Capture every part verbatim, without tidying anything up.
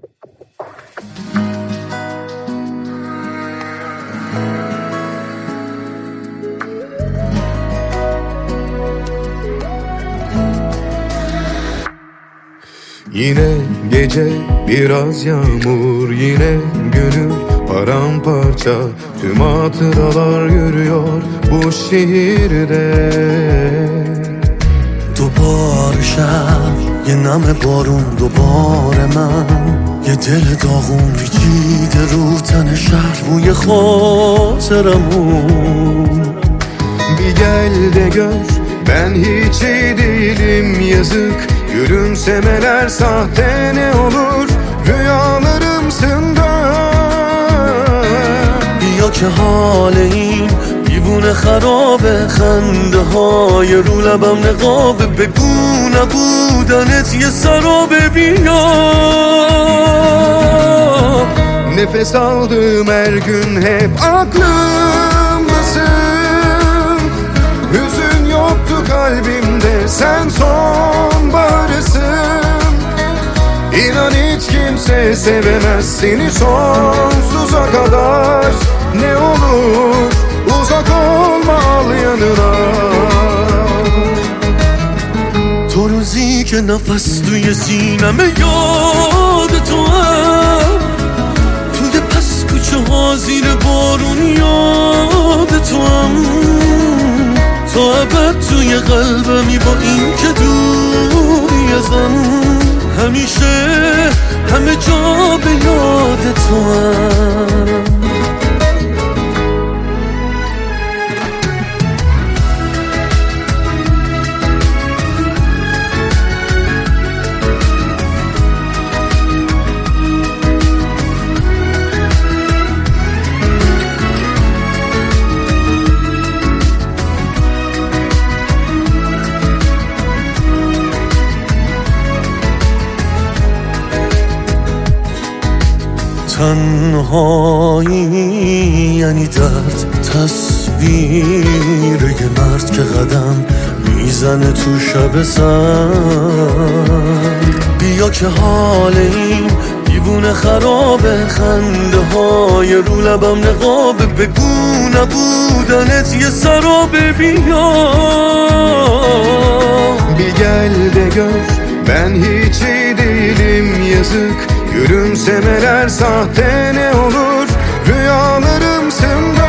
Yine gece biraz yağmur, yine gönül paramparça. Tüm hatıralar yürüyor bu şehirde. دوباره شب یه نم بارون دوباره من یه دل داغون پیچیده رو تن شهر بوی خاطرمون Bir gel de gör ben hiç iyi değilim yazık. Gülümsemeler sahte ne olur rüyalarımsın da. بیا که حال این دیوونه خرابه خنده های رو لبم نقابه بگو نبودنت یه سرابه بیا Nefes aldığım her gün hep aklımdasın. Hüzün yoktu kalbimde sen sonbaharısın. İnan hiç kimse sevemez seni sonsuza kadar. Ne olur uzak olma al yanına. تو روزی که نفس توی سینمه یاد تو هم توی پس کوچه ها زیر بارون یاد تو هم تا ابد توی قلبمی با این که دوری ازم همیشه همه جا به یاد تو هم تنهایی یعنی درد تصویر یه مرد که قدم میزنه تو شب سرد بیا که حال این دیوونه خرابه خنده های رو لبم نقابه بگو نبودنت یه سرابه بیا Bir gel de gör ben hiç iyi değilim yazık. Gülümsemeler sahte ne olur rüyalarımsın da.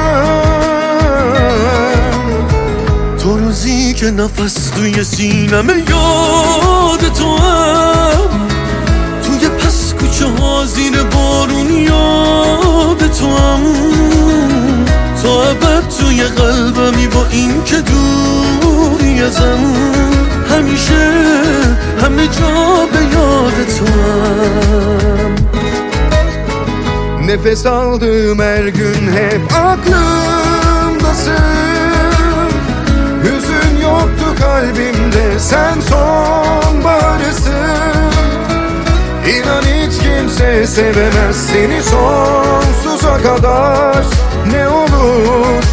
تو روزی که نفس توی سینمه یاد تو هم توی پس کوچه ها زیر بارون یاد تو هم تا ابد توی قلبمی با این که دوری ازم همیشه همه جا به یاد تو هم Nefes aldığım her gün hep aklımdasın. Hüzün yoktu kalbimde sen sonbaharısın. İnan hiç kimse sevemez seni sonsuza kadar. Ne olur